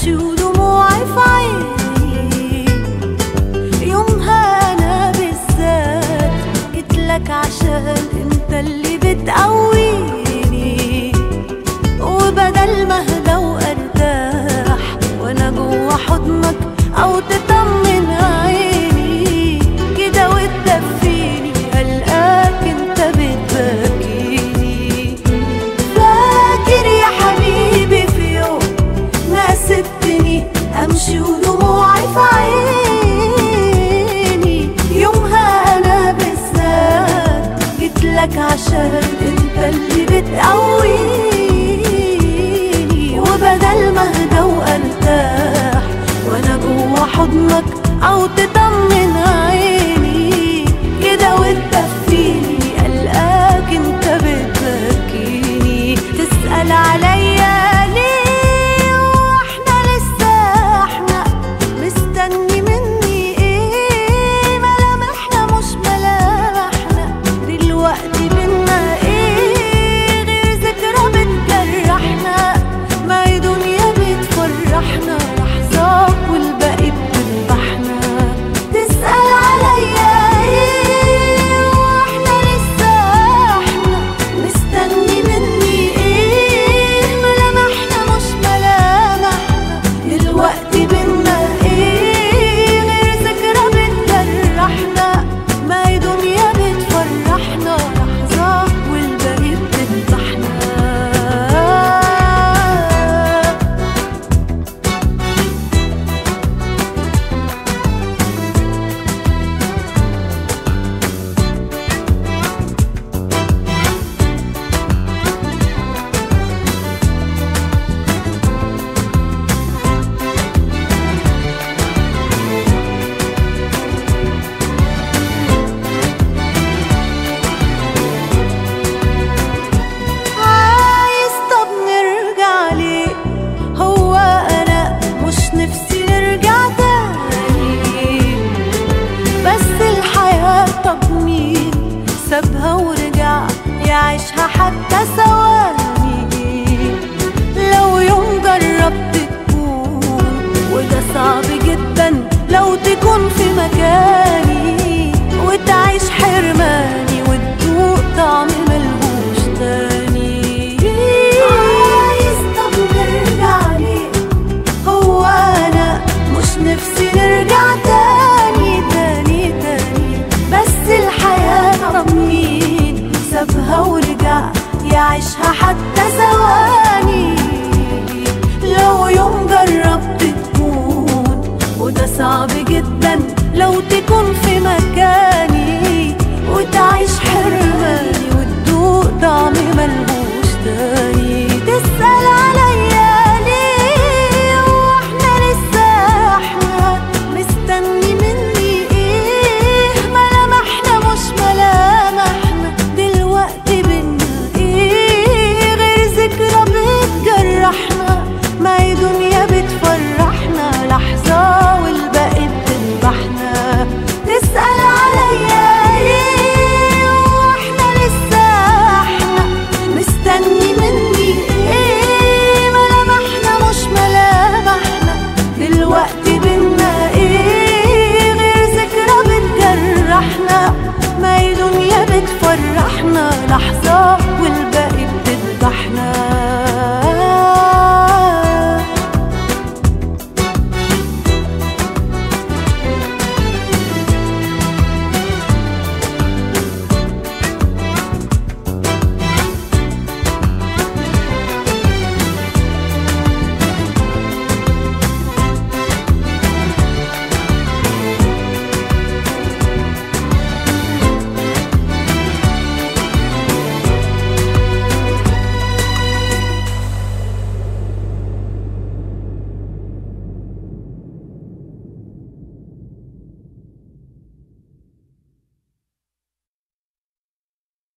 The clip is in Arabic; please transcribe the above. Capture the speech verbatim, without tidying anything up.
امشي ودموعي في عيني. يومها انا بالذات جيتلك عشان انت اللي بتقويني، وبدل ما اهدى وارتاح وانا جوا حضنك او تطمن عيني كده وتدفيني، هلقاك انت بتبكيني. فاكر يا حبيبي في يوم ما سبتني امشي ودموعي في عيني؟ يومها انا بالذات جيتلك عشان انت اللي بتقويني، وبدل ما اهدى وارتاح وانا جوا حضنك او تطمن عيني كده وتدفيني، قلقاك انت بتبكيني. تسأل عليا ليه واحنا لسه احنا مستني مني ايه؟ ملامحنا مش ملامحنا دلوقتي بينا ايه غير ذكرى بتجرحنا؟ ما هي دنيا بتفرحنا لحظة والباقي بتذبحنا. تسأل عليا ايه واحنا لسه احنا مستني مني ايه؟ ملامحنا مش ملامحنا دلوقتي بينا ايه غير ذكرى بتجرحنا؟ ما هي دنيا بتفرحنا لحظة والباقي بتذبحنا. عايز طب نرجع ليه؟ هو انا مش نفسي نرجع تاني، بس الحياة طب مين سابها ورجع يعيشها حتى ثواني؟ لو يوم جربت تكون وده صعب جدا لو تكون في مكاني وتعيش حرماني وتدوق طعم ملهوش تاني. عايز طب نرجع ليه؟ هو انا مش نفسي نرجع تاني تاني تاني، بس الحياة طب مين سابها ورجع يعيشها حتى ثواني؟ لو يوم جربت تكون وده صعب جدا لو تكون في مكاني وتعيش حرماني وتدوق طعم ملهوش تاني. تسأل عليا ليه واحنا لسه احنا مستني مني ايه؟ ملامحنا مش ملامحنا دلوقتي بينا ايه غير ذكرى بتجرحنا؟ ما هي دنيا بتفرحنا لحظة والباقي بتذبحنا. تسأل عليا ليه واحنا لسه احنا مستني مني ايه؟ ملامحنا مش ملامحنا دلوقتي بينا ايه غير ذكرى بتجرحنا؟ ما هي دنيا بتفرحنا لحظة